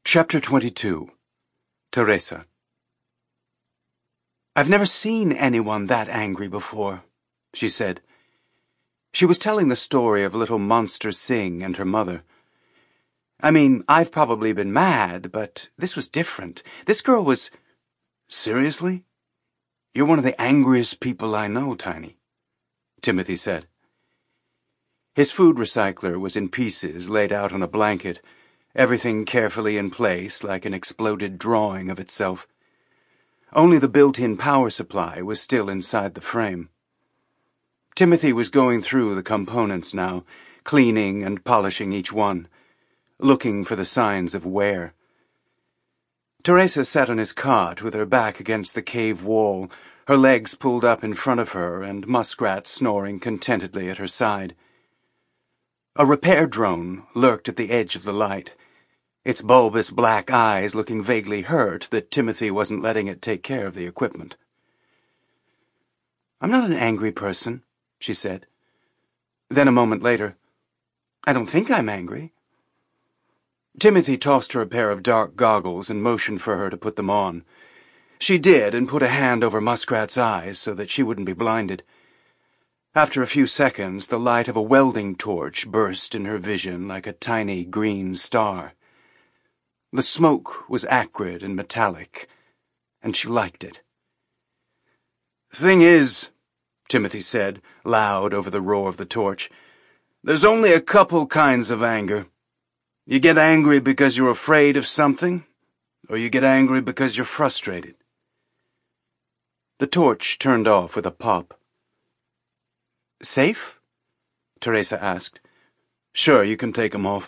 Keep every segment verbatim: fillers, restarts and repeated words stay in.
Chapter twenty-two. Teresa. "I've never seen anyone that angry before," she said. She was telling the story of little Monster Singh and her mother. "I mean, I've probably been mad, but this was different. This girl was—" "Seriously? You're one of the angriest people I know, Tiny," Timothy said. His food recycler was in pieces, laid out on a blanket, everything carefully in place like an exploded drawing of itself. Only the built-in power supply was still inside the frame. Timothy was going through the components now, cleaning and polishing each one, looking for the signs of wear. Teresa sat on his cot with her back against the cave wall, her legs pulled up in front of her and Muskrat snoring contentedly at her side. A repair drone lurked at the edge of the light, its bulbous black eyes looking vaguely hurt that Timothy wasn't letting it take care of the equipment. "I'm not an angry person," she said. Then a moment later, "I don't think I'm angry." Timothy tossed her a pair of dark goggles and motioned for her to put them on. She did, and put a hand over Muskrat's eyes so that she wouldn't be blinded. After a few seconds, the light of a welding torch burst in her vision like a tiny green star. The smoke was acrid and metallic, and she liked it. "Thing is," Timothy said, loud over the roar of the torch, "there's only a couple kinds of anger. You get angry because you're afraid of something, or you get angry because you're frustrated." The torch turned off with a pop. "Safe?" Teresa asked. "Sure, you can take 'em off."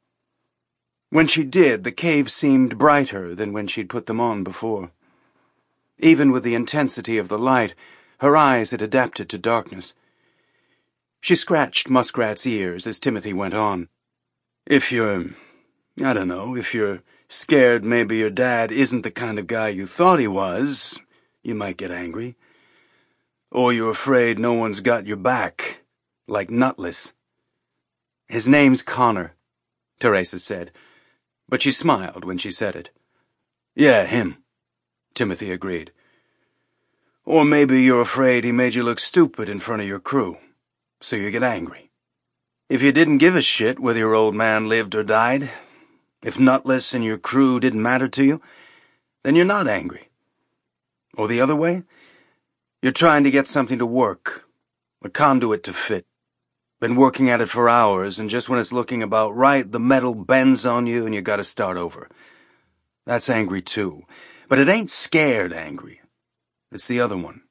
When she did, the cave seemed brighter than when she'd put them on before. Even with the intensity of the light, her eyes had adapted to darkness. She scratched Muskrat's ears as Timothy went on. "If you're, I don't know, if you're scared maybe your dad isn't the kind of guy you thought he was, you might get angry. Or you're afraid no one's got your back, like Nutless." "His name's Connor," Teresa said, but she smiled when she said it. "Yeah, him," Timothy agreed. "Or maybe you're afraid he made you look stupid in front of your crew, so you get angry. If you didn't give a shit whether your old man lived or died, if Nutless and your crew didn't matter to you, then you're not angry. Or the other way, you're trying to get something to work, a conduit to fit. Been working at it for hours, and just when it's looking about right, the metal bends on you and you gotta start over. That's angry too. But it ain't scared angry. It's the other one."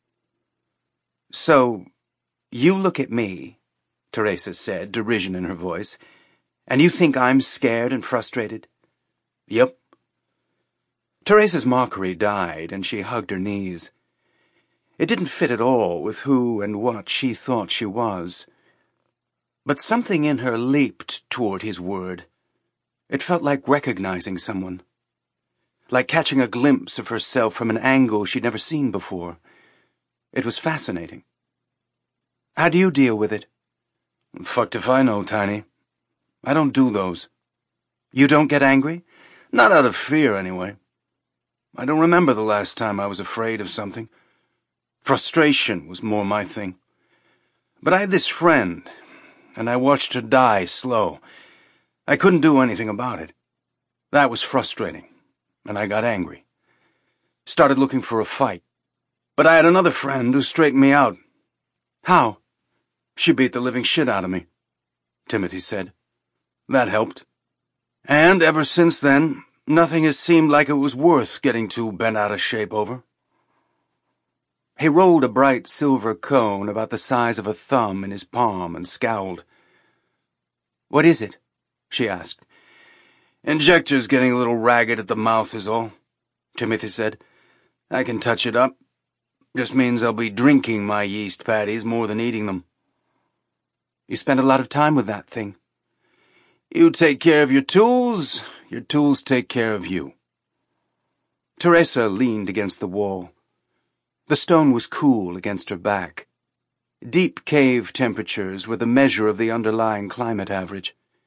"So, you look at me," Teresa said, derision in her voice, "and you think I'm scared and frustrated?" "Yep." Teresa's mockery died, and she hugged her knees. It didn't fit at all with who and what she thought she was. But something in her leaped toward his word. It felt like recognizing someone. Like catching a glimpse of herself from an angle she'd never seen before. It was fascinating. "How do you deal with it?" "Fucked if I know, Tiny. I don't do those." "You don't get angry?" "Not out of fear, anyway. I don't remember the last time I was afraid of something. Frustration was more my thing. But I had this friend, and I watched her die slow. I couldn't do anything about it. That was frustrating, and I got angry. Started looking for a fight. But I had another friend who straightened me out." "How?" "She beat the living shit out of me," Timothy said. "That helped. And ever since then, nothing has seemed like it was worth getting too bent out of shape over." He rolled a bright silver cone about the size of a thumb in his palm and scowled. "What is it?" she asked. "Injector's getting a little ragged at the mouth is all," Timothy said. "I can touch it up. Just means I'll be drinking my yeast patties more than eating them." "You spend a lot of time with that thing." "You take care of your tools, your tools take care of you." Teresa leaned against the wall. The stone was cool against her back. Deep cave temperatures were the measure of the underlying climate average.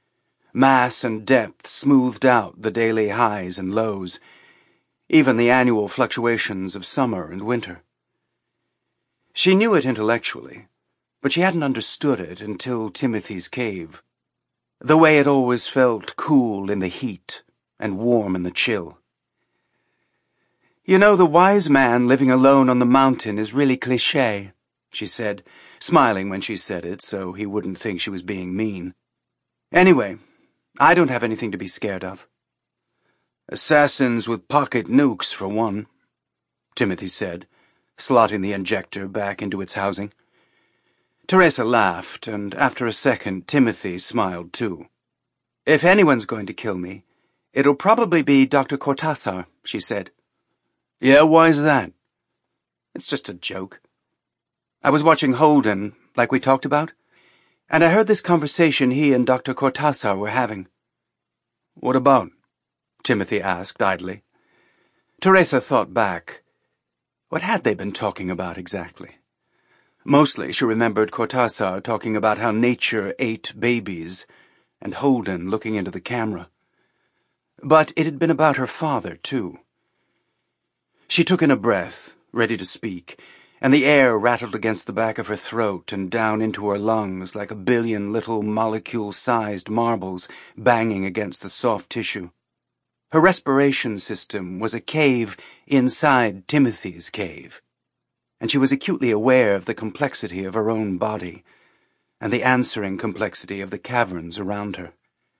Mass and depth smoothed out the daily highs and lows, even the annual fluctuations of summer and winter. She knew it intellectually, but she hadn't understood it until Timothy's cave. The way it always felt cool in the heat and warm in the chill. "You know, the wise man living alone on the mountain is really cliché," she said, smiling when she said it so he wouldn't think she was being mean. "Anyway, I don't have anything to be scared of." "Assassins with pocket nukes, for one," Timothy said, slotting the injector back into its housing. Teresa laughed, and after a second Timothy smiled too. "If anyone's going to kill me, it'll probably be Doctor Cortázar," she said. "Yeah, why's that?" "It's just a joke. I was watching Holden, like we talked about, and I heard this conversation he and Doctor Cortázar were having." "What about?" Timothy asked idly. Teresa thought back. What had they been talking about exactly? Mostly she remembered Cortázar talking about how nature ate babies, and Holden looking into the camera. But it had been about her father, too. She took in a breath, ready to speak, and the air rattled against the back of her throat and down into her lungs like a billion little molecule-sized marbles banging against the soft tissue. Her respiration system was a cave inside Timothy's cave, and she was acutely aware of the complexity of her own body and the answering complexity of the caverns around her.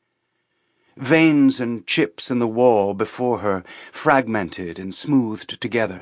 Veins and chips in the wall before her fragmented and smoothed together.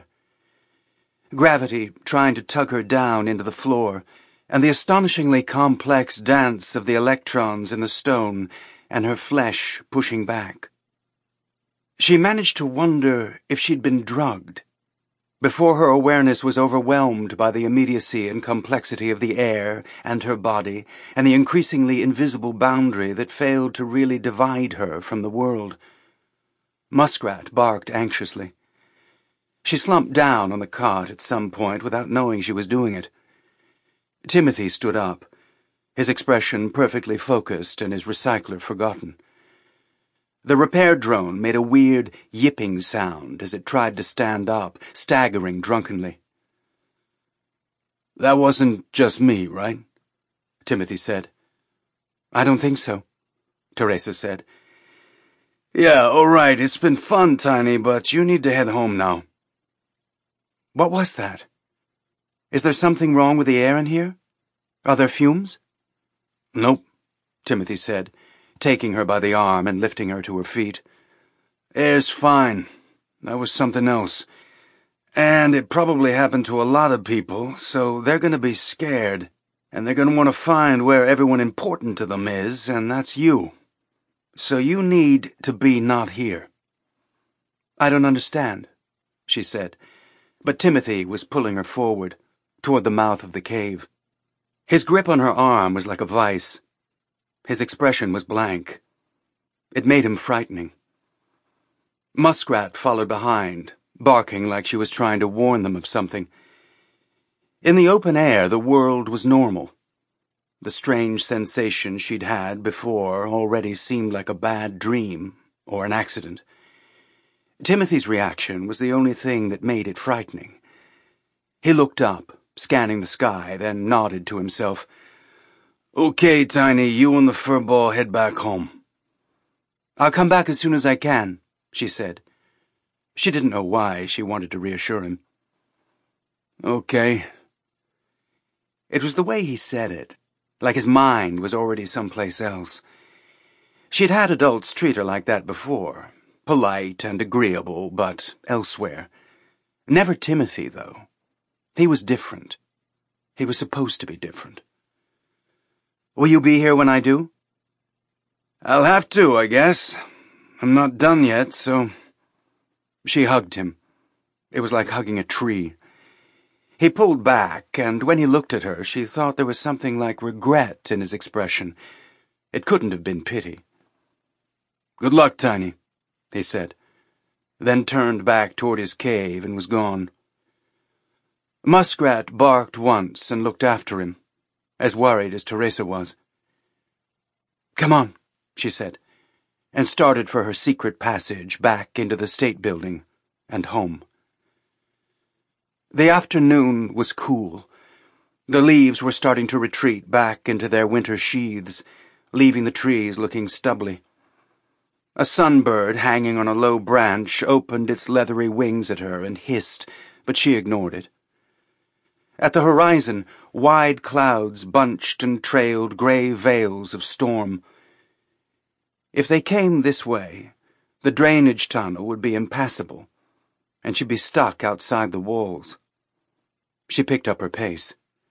Gravity trying to tug her down into the floor, and the astonishingly complex dance of the electrons in the stone and her flesh pushing back. She managed to wonder if she'd been drugged, before her awareness was overwhelmed by the immediacy and complexity of the air and her body and the increasingly invisible boundary that failed to really divide her from the world. Muskrat barked anxiously. She slumped down on the cot at some point without knowing she was doing it. Timothy stood up, his expression perfectly focused and his recycler forgotten. The repair drone made a weird, yipping sound as it tried to stand up, staggering drunkenly. "That wasn't just me, right?" Timothy said. "I don't think so," Teresa said. "Yeah, all right, it's been fun, Tiny, but you need to head home now." "What was that? Is there something wrong with the air in here? Are there fumes?" "Nope," Timothy said, taking her by the arm and lifting her to her feet. "Air's fine. That was something else. And it probably happened to a lot of people, so they're going to be scared, and they're going to want to find where everyone important to them is, and that's you. So you need to be not here." "I don't understand," she said, but Timothy was pulling her forward, toward the mouth of the cave. His grip on her arm was like a vice. His expression was blank. It made him frightening. Muskrat followed behind, barking like she was trying to warn them of something. In the open air, the world was normal. The strange sensation she'd had before already seemed like a bad dream or an accident. Timothy's reaction was the only thing that made it frightening. He looked up, scanning the sky, then nodded to himself. "Okay, Tiny, you and the furball head back home." "I'll come back as soon as I can," she said. She didn't know why she wanted to reassure him. "Okay." It was the way he said it, like his mind was already someplace else. She'd had adults treat her like that before, polite and agreeable, but elsewhere. Never Timothy, though. He was different. He was supposed to be different. "Will you be here when I do?" "I'll have to, I guess. I'm not done yet, so—" She hugged him. It was like hugging a tree. He pulled back, and when he looked at her, she thought there was something like regret in his expression. It couldn't have been pity. "Good luck, Tiny," he said, then turned back toward his cave and was gone. Muskrat barked once and looked after him, as worried as Teresa was. "Come on," she said, and started for her secret passage back into the State Building and home. The afternoon was cool. The leaves were starting to retreat back into their winter sheaths, leaving the trees looking stubbly. A sunbird hanging on a low branch opened its leathery wings at her and hissed, but she ignored it. At the horizon, wide clouds bunched and trailed grey veils of storm. If they came this way, the drainage tunnel would be impassable, and she'd be stuck outside the walls. She picked up her pace.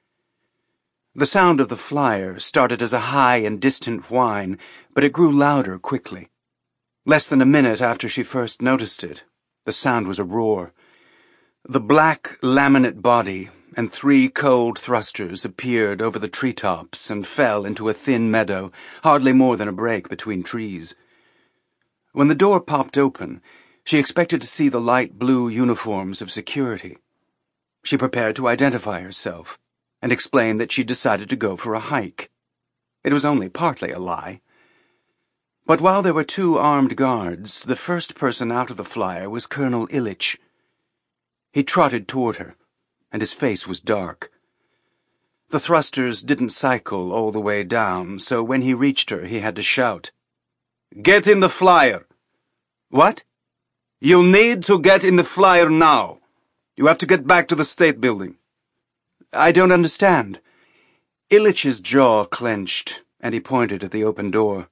The sound of the flyer started as a high and distant whine, but it grew louder quickly. Less than a minute after she first noticed it, the sound was a roar. The black laminate body and three cold thrusters appeared over the treetops and fell into a thin meadow, hardly more than a break between trees. When the door popped open, she expected to see the light blue uniforms of security. She prepared to identify herself and explain that she'd decided to go for a hike. It was only partly a lie. But while there were two armed guards, the first person out of the flyer was Colonel Ilitch. He trotted toward her, and his face was dark. The thrusters didn't cycle all the way down, so when he reached her, he had to shout, "Get in the flyer!" "What?" "You need to get in the flyer now. You have to get back to the State Building." "I don't understand." Ilitch's jaw clenched, and he pointed at the open door.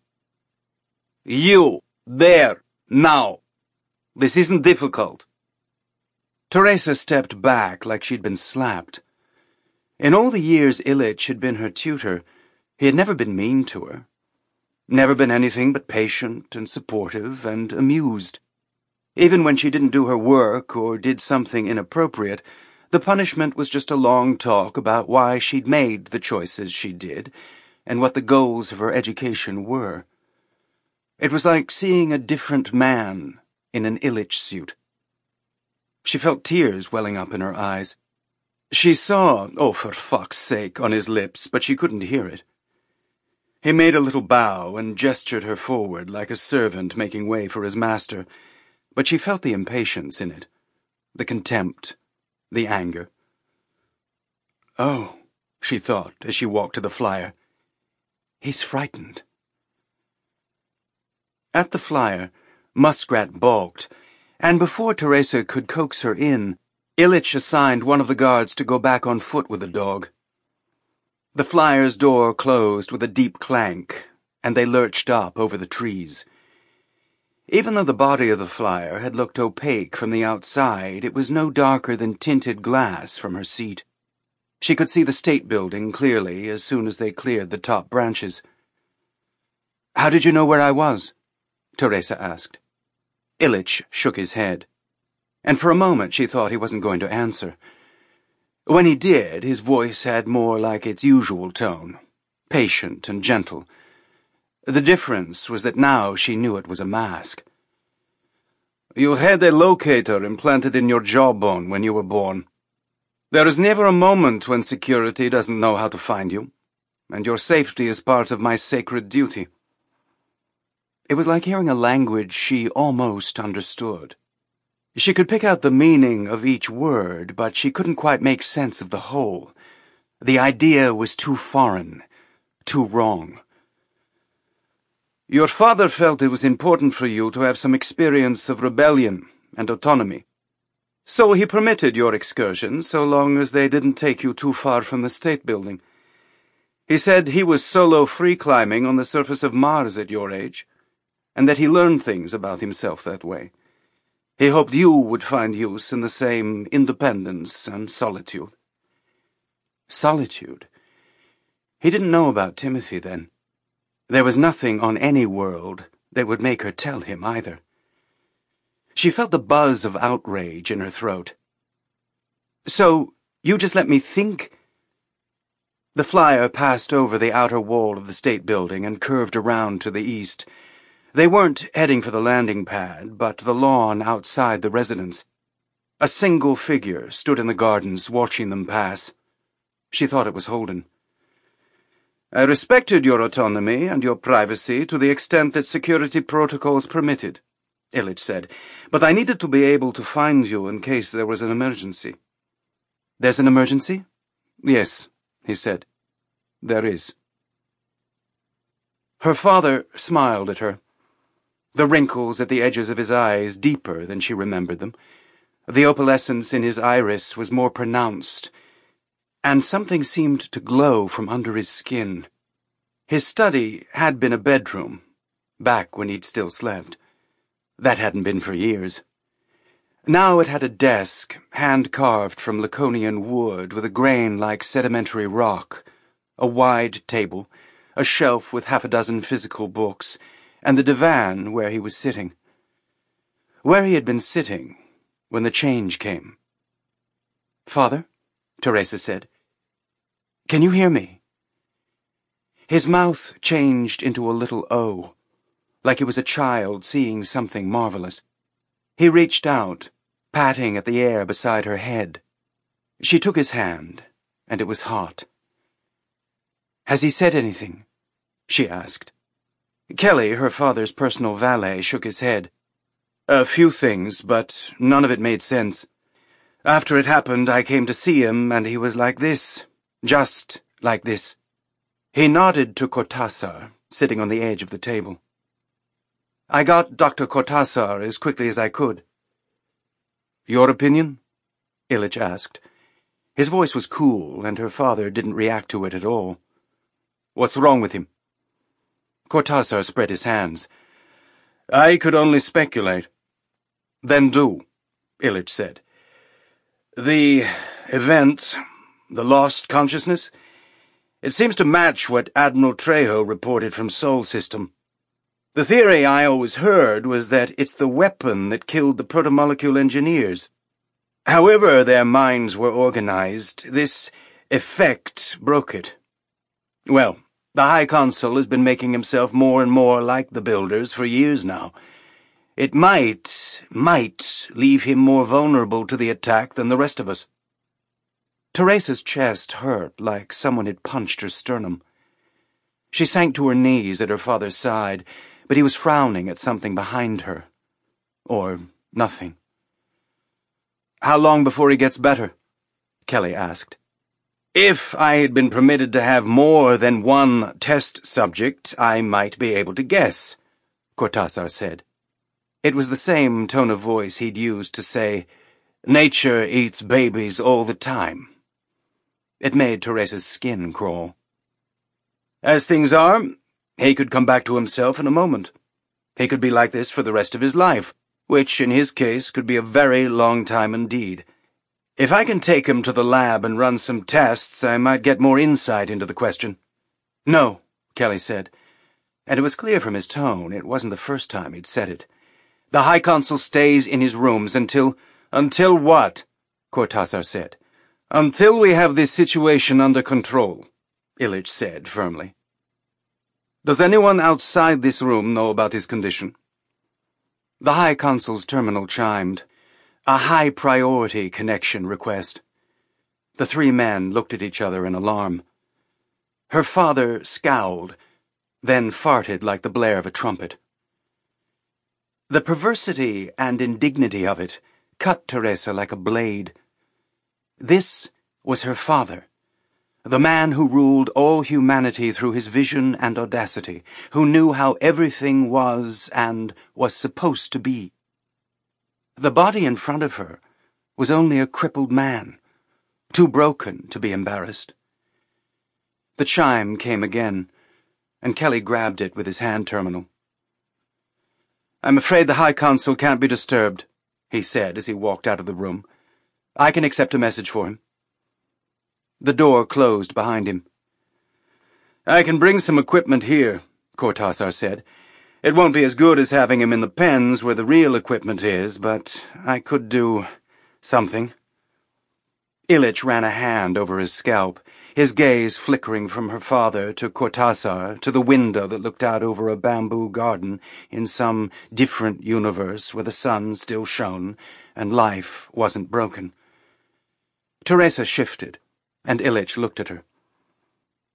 "You, there, now. This isn't difficult." Teresa stepped back like she'd been slapped. In all the years Ilitch had been her tutor, he had never been mean to her. Never been anything but patient and supportive and amused. Even when she didn't do her work or did something inappropriate, the punishment was just a long talk about why she'd made the choices she did and what the goals of her education were. It was like seeing a different man in an Ilitch suit. She felt tears welling up in her eyes. She saw, "Oh, for fuck's sake," on his lips, but she couldn't hear it. He made a little bow and gestured her forward like a servant making way for his master, but she felt the impatience in it, the contempt, the anger. "Oh," she thought as she walked to the flyer, "he's frightened." At the flyer, Muskrat balked, and before Teresa could coax her in, Ilitch assigned one of the guards to go back on foot with the dog. The flyer's door closed with a deep clank, and they lurched up over the trees. Even though the body of the flyer had looked opaque from the outside, it was no darker than tinted glass from her seat. She could see the State Building clearly as soon as they cleared the top branches. "How did you know where I was?" Teresa asked. Ilitch shook his head, and for a moment she thought he wasn't going to answer. When he did, his voice had more like its usual tone, patient and gentle. The difference was that now she knew it was a mask. "You had a locator implanted in your jawbone when you were born. There is never a moment when security doesn't know how to find you, and your safety is part of my sacred duty." It was like hearing a language she almost understood. She could pick out the meaning of each word, but she couldn't quite make sense of the whole. The idea was too foreign, too wrong. "Your father felt it was important for you to have some experience of rebellion and autonomy. So he permitted your excursions so long as they didn't take you too far from the State Building. He said he was solo free-climbing on the surface of Mars at your age, and that he learned things about himself that way. He hoped you would find use in the same independence and solitude." Solitude? He didn't know about Timothy then. There was nothing on any world that would make her tell him either. She felt the buzz of outrage in her throat. "So, you just let me think?" The flyer passed over the outer wall of the State Building and curved around to the east. They weren't heading for the landing pad, but the lawn outside the residence. A single figure stood in the gardens watching them pass. She thought it was Holden. I respected your autonomy and your privacy to the extent that security protocols permitted, Ilitch said, but I needed to be able to find you in case there was an emergency. There's an emergency? Yes, he said. There is. Her father smiled at her, the wrinkles at the edges of his eyes deeper than she remembered them. The opalescence in his iris was more pronounced, and something seemed to glow from under his skin. His study had been a bedroom, back when he'd still slept. That hadn't been for years. Now it had a desk, hand-carved from Laconian wood with a grain like sedimentary rock, a wide table, a shelf with half a dozen physical books, and the divan where he was sitting. Where he had been sitting when the change came. "Father," Teresa said, "can you hear me?" His mouth changed into a little O, like he was a child seeing something marvelous. He reached out, patting at the air beside her head. She took his hand, and it was hot. "Has he said anything?" she asked. Kelly, her father's personal valet, shook his head. "A few things, but none of it made sense. After it happened, I came to see him, and he was like this. Just like this." He nodded to Cortázar, sitting on the edge of the table. "I got Doctor Cortázar as quickly as I could." "Your opinion?" Ilitch asked. His voice was cool, and her father didn't react to it at all. "What's wrong with him?" Cortázar spread his hands. "I could only speculate." "Then do," Ilitch said. "The event, the lost consciousness, it seems to match what Admiral Trejo reported from Sol System. The theory I always heard was that it's the weapon that killed the protomolecule engineers. However their minds were organized, this effect broke it. Well, the High Consul has been making himself more and more like the Builders for years now. It might, might leave him more vulnerable to the attack than the rest of us." Teresa's chest hurt like someone had punched her sternum. She sank to her knees at her father's side, but he was frowning at something behind her. Or nothing. "How long before he gets better?" Kelly asked. "If I had been permitted to have more than one test subject, I might be able to guess," Cortázar said. It was the same tone of voice he'd used to say, "Nature eats babies all the time." It made Teresa's skin crawl. "As things are, he could come back to himself in a moment. He could be like this for the rest of his life, which in his case could be a very long time indeed. If I can take him to the lab and run some tests, I might get more insight into the question." "No," Kelly said, and it was clear from his tone it wasn't the first time he'd said it. "The High Consul stays in his rooms until—" "Until what?" Cortázar said. "Until we have this situation under control," Ilitch said firmly. "Does anyone outside this room know about his condition?" The High Consul's terminal chimed. A high-priority connection request. The three men looked at each other in alarm. Her father scowled, then farted like the blare of a trumpet. The perversity and indignity of it cut Teresa like a blade. This was her father, the man who ruled all humanity through his vision and audacity, who knew how everything was and was supposed to be. The body in front of her was only a crippled man, too broken to be embarrassed. The chime came again, and Kelly grabbed it with his hand terminal. "I'm afraid the High Consul can't be disturbed," he said as he walked out of the room. "I can accept a message for him." The door closed behind him. "I can bring some equipment here," Cortázar said. "It won't be as good as having him in the pens where the real equipment is, but I could do something." Ilitch ran a hand over his scalp, his gaze flickering from her father to Cortázar to the window that looked out over a bamboo garden in some different universe where the sun still shone and life wasn't broken. Teresa shifted, and Ilitch looked at her.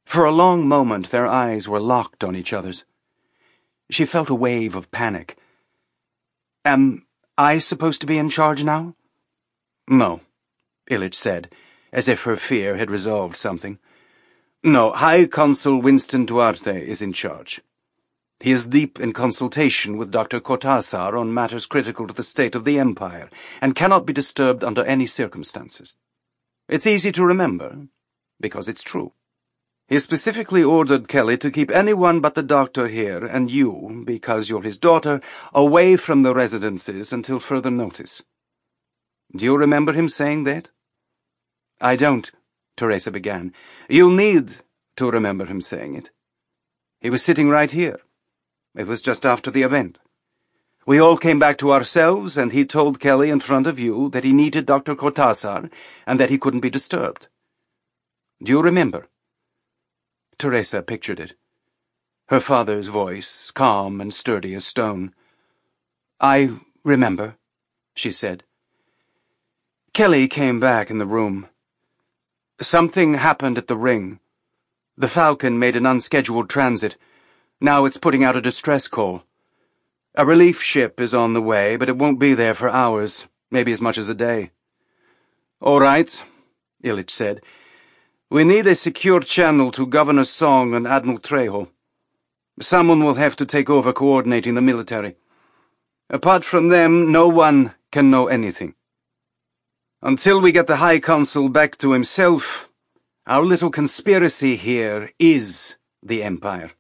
For a long moment their eyes were locked on each other's. She felt a wave of panic. Am I supposed to be in charge now? No, Ilitch said, as if her fear had resolved something. No, High Consul Winston Duarte is in charge. He is deep in consultation with Doctor Cortázar on matters critical to the state of the Empire, and cannot be disturbed under any circumstances. It's easy to remember, because it's true. He specifically ordered Kelly to keep anyone but the doctor here, and you, because you're his daughter, away from the residences until further notice. Do you remember him saying that? I don't, Teresa began. You'll need to remember him saying it. He was sitting right here. It was just after the event. We all came back to ourselves, and he told Kelly in front of you that he needed Doctor Cortázar, and that he couldn't be disturbed. Do you remember? Teresa pictured it. Her father's voice, calm and sturdy as stone. I remember, she said. Kelly came back in the room. Something happened at the ring. The Falcon made an unscheduled transit. Now it's putting out a distress call. A relief ship is on the way, but it won't be there for hours, maybe as much as a day. All right, Ilitch said. We need a secure channel to Governor Song and Admiral Trejo. Someone will have to take over coordinating the military. Apart from them, no one can know anything. Until we get the High Consul back to himself, our little conspiracy here is the Empire.